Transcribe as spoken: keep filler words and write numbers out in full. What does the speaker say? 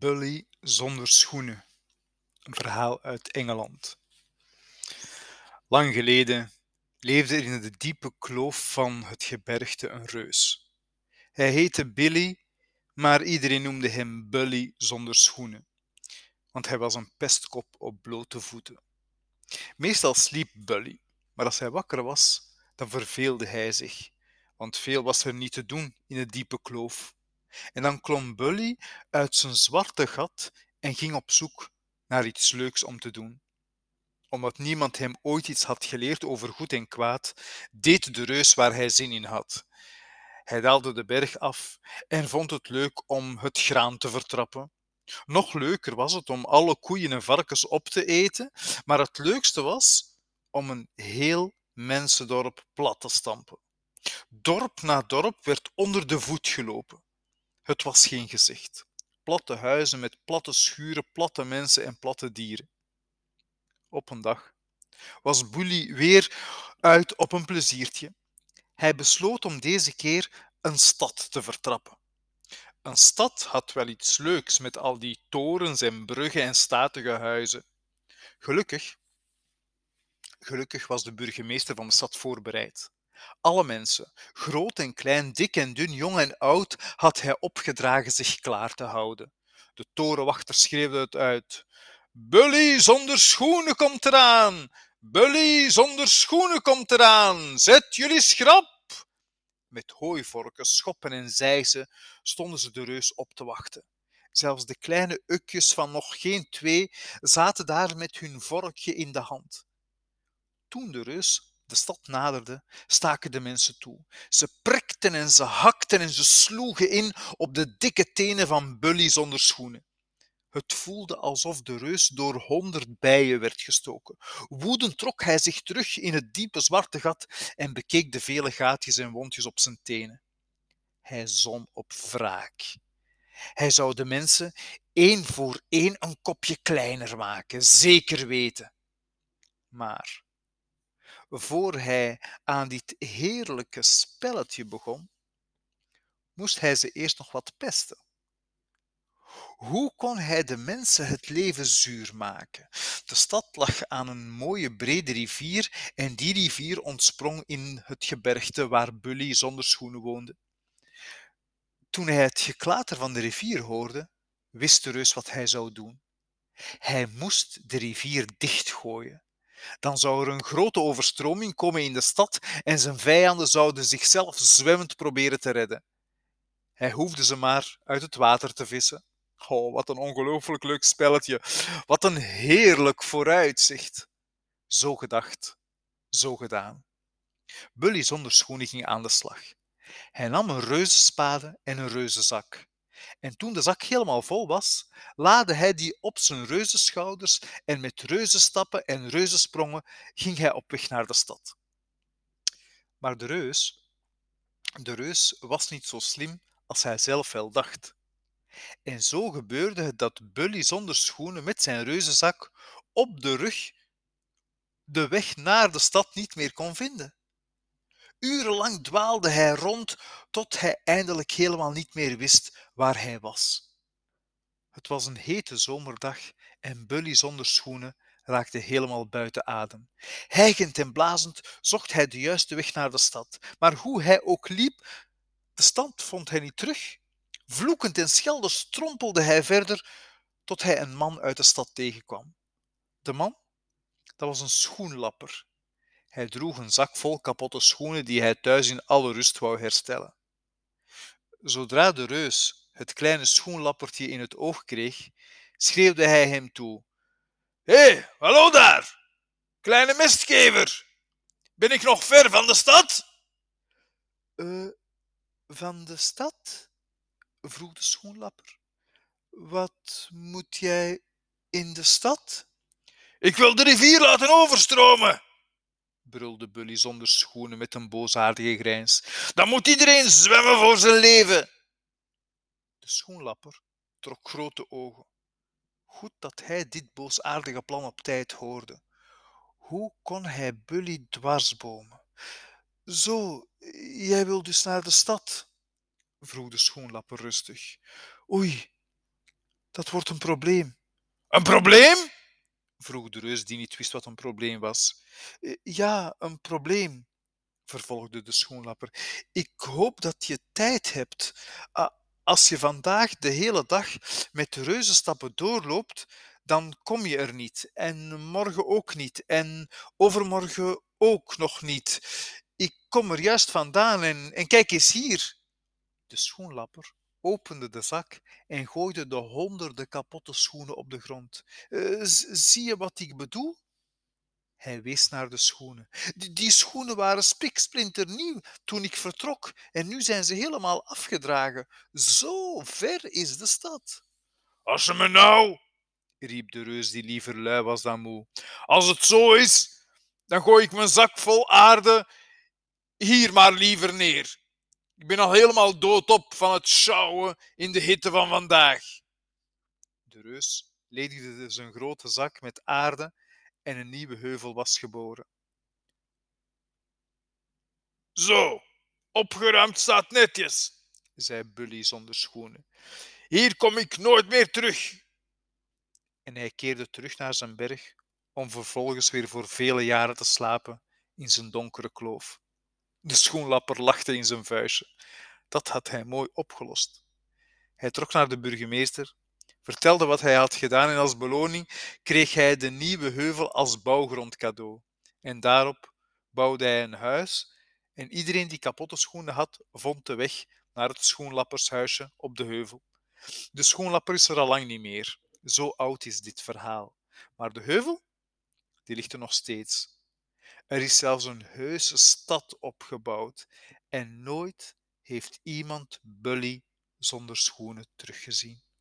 Bully zonder schoenen. Een verhaal uit Engeland. Lang geleden leefde er in de diepe kloof van het gebergte een reus. Hij heette Billy, maar iedereen noemde hem Bully zonder schoenen, want hij was een pestkop op blote voeten. Meestal sliep Bully, maar als hij wakker was, dan verveelde hij zich, want veel was er niet te doen in de diepe kloof. En dan klom Bully uit zijn zwarte gat en ging op zoek naar iets leuks om te doen. Omdat niemand hem ooit iets had geleerd over goed en kwaad, deed de reus waar hij zin in had. Hij daalde de berg af en vond het leuk om het graan te vertrappen. Nog leuker was het om alle koeien en varkens op te eten, maar het leukste was om een heel mensendorp plat te stampen. Dorp na dorp werd onder de voet gelopen. Het was geen gezicht. Platte huizen met platte schuren, platte mensen en platte dieren. Op een dag was Bully weer uit op een pleziertje. Hij besloot om deze keer een stad te vertrappen. Een stad had wel iets leuks met al die torens en bruggen en statige huizen. Gelukkig, gelukkig was de burgemeester van de stad voorbereid. Alle mensen, groot en klein, dik en dun, jong en oud, had hij opgedragen zich klaar te houden. De torenwachter schreeuwde het uit. Bully zonder schoenen komt eraan! Bully zonder schoenen komt eraan! Zet jullie schrap! Met hooivorken, schoppen en zeisen stonden ze de reus op te wachten. Zelfs de kleine ukjes van nog geen twee zaten daar met hun vorkje in de hand. Toen de reus de stad naderde, staken de mensen toe. Ze prikten en ze hakten en ze sloegen in op de dikke tenen van Bully zonder schoenen. Het voelde alsof de reus door honderd bijen werd gestoken. Woedend trok hij zich terug in het diepe zwarte gat en bekeek de vele gaatjes en wondjes op zijn tenen. Hij zon op wraak. Hij zou de mensen één voor één een kopje kleiner maken, zeker weten. Maar voor hij aan dit heerlijke spelletje begon, moest hij ze eerst nog wat pesten. Hoe kon hij de mensen het leven zuur maken? De stad lag aan een mooie brede rivier en die rivier ontsprong in het gebergte waar Bully zonder schoenen woonde. Toen hij het geklater van de rivier hoorde, wist de reus wat hij zou doen. Hij moest de rivier dichtgooien. Dan zou er een grote overstroming komen in de stad en zijn vijanden zouden zichzelf zwemmend proberen te redden. Hij hoefde ze maar uit het water te vissen. Oh, wat een ongelooflijk leuk spelletje. Wat een heerlijk vooruitzicht. Zo gedacht, zo gedaan. Bully zonder schoenen ging aan de slag. Hij nam een reuzenspade en een reuzenzak. En toen de zak helemaal vol was, laadde hij die op zijn reuzenschouders en met reuzenstappen en reuzensprongen ging hij op weg naar de stad. Maar de reus, de reus was niet zo slim als hij zelf wel dacht. En zo gebeurde het dat Bully zonder schoenen met zijn reuzenzak op de rug de weg naar de stad niet meer kon vinden. Urenlang dwaalde hij rond tot hij eindelijk helemaal niet meer wist waar hij was. Het was een hete zomerdag en Bully zonder schoenen raakte helemaal buiten adem. Hijgend en blazend zocht hij de juiste weg naar de stad, maar hoe hij ook liep, de stad vond hij niet terug. Vloekend en scheldend strompelde hij verder tot hij een man uit de stad tegenkwam. De man, dat was een schoenlapper. Hij droeg een zak vol kapotte schoenen die hij thuis in alle rust wou herstellen. Zodra de reus het kleine schoenlappertje in het oog kreeg, schreeuwde hij hem toe. Hé, hey, hallo daar, kleine mestgever. Ben ik nog ver van de stad? Uh, van de stad? Vroeg de schoenlapper. Wat moet jij in de stad? Ik wil de rivier laten overstromen, brulde Bully zonder schoenen met een boosaardige grijns. Dan moet iedereen zwemmen voor zijn leven. De schoenlapper trok grote ogen. Goed dat hij dit boosaardige plan op tijd hoorde. Hoe kon hij Bully dwarsbomen? Zo, jij wil dus naar de stad? Vroeg de schoenlapper rustig. Oei, Dat wordt een probleem. Een probleem? Vroeg de reus die niet wist wat een probleem was. "Eh, Ja, een probleem," vervolgde de schoenlapper. "Ik hoop dat je tijd hebt. Ah, als je vandaag de hele dag met de reuzenstappen doorloopt, dan kom je er niet. En morgen ook niet. En overmorgen ook nog niet. Ik kom er juist vandaan en, en kijk eens hier." De schoenlapper opende de zak en gooide de honderden kapotte schoenen op de grond. "Eh, z- zie je wat ik bedoel?" Hij wees naar de schoenen. Die, die schoenen waren spiksplinternieuw toen ik vertrok en nu zijn ze helemaal afgedragen. Zo ver is de stad. "Als ze me nou," riep de reus die liever lui was dan moe. "Als het zo is, dan gooi ik mijn zak vol aarde hier maar liever neer. Ik ben al helemaal doodop van het sjouwen in de hitte van vandaag." De reus ledigde zijn grote zak met aarde en een nieuwe heuvel was geboren. "Zo, opgeruimd staat netjes," zei Bully zonder schoenen. "Hier kom ik nooit meer terug." En hij keerde terug naar zijn berg om vervolgens weer voor vele jaren te slapen in zijn donkere kloof. De schoenlapper lachte in zijn vuistje. Dat had hij mooi opgelost. Hij trok naar de burgemeester, vertelde wat hij had gedaan en als beloning kreeg hij de nieuwe heuvel als bouwgrond cadeau. En daarop bouwde hij een huis en iedereen die kapotte schoenen had, vond de weg naar het schoenlappershuisje op de heuvel. De schoenlapper is er al lang niet meer. Zo oud is dit verhaal. Maar de heuvel, die ligt er nog steeds. Er is zelfs een heuse stad opgebouwd en nooit heeft iemand Bully zonder schoenen teruggezien.